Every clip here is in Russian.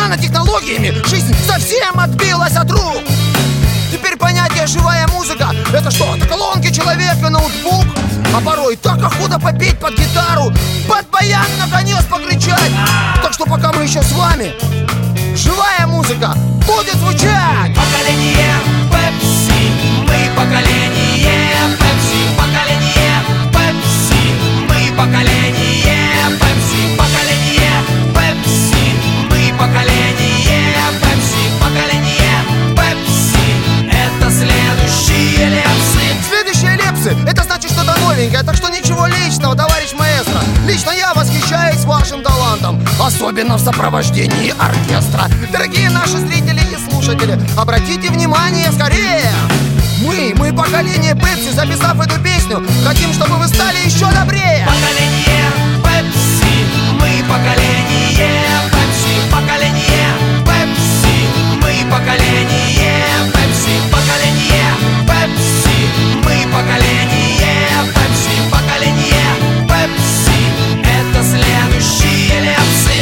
нанотехнологиями жизнь совсем отбилась от рук. Теперь понятие «живая музыка» — это что? Это колонки, человек и ноутбук? А порой так охота попеть под гитару, под баян наконец покричать. Так что пока мы еще с вами, живая музыка будет звучать. Поколение Пепси, мы поколение Пепси, поколение Пепси, мы поколение Пепси, поколение Пепси, мы поколение Пепси, поколение Пепси, это следующие лепсы. Следующие лепсы — это значит что-то новенькое. Так что ничего личного, товарищ маэстро. Лично я восхищаюсь вашим талантом, особенно в сопровождении оркестра. Дорогие наши зрители и слушатели, обратите внимание скорее. Мы поколение Пепси, записав эту песню, хотим, чтобы вы стали еще добрее. Поколение Пепси, мы поколение Пепси, поколение Пепси, мы поколение Пепси, поколение Пепси, мы поколение Пепси, поколение Пепси, это следующие лепсы.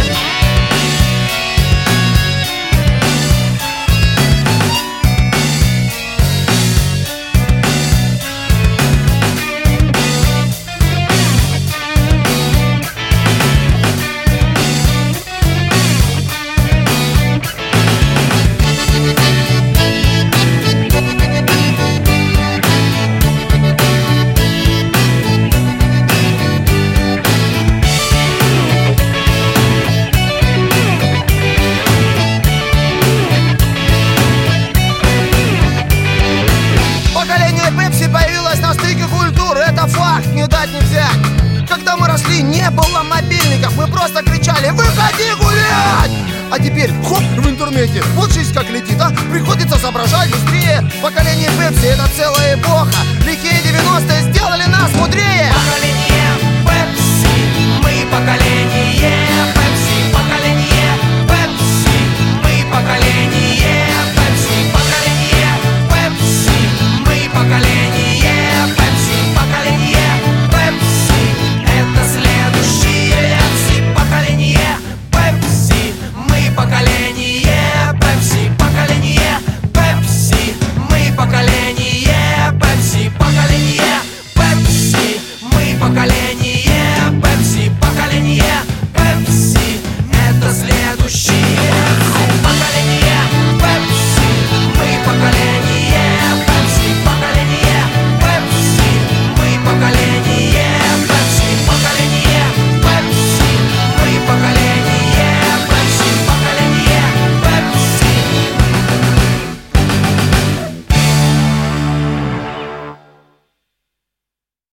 Поколение Пепси появилось на стыке культур, это факт, не дать не взять. Когда мы росли, не было мобильников, мы просто кричали: «Выходи гулять!» А теперь, хоп, в интернете, вот жизнь как летит, а приходится соображать быстрее. Поколение Пепси — это целая эпоха, лихие 90-е сделали нас мудрее. Поколение Пепси, мы поколение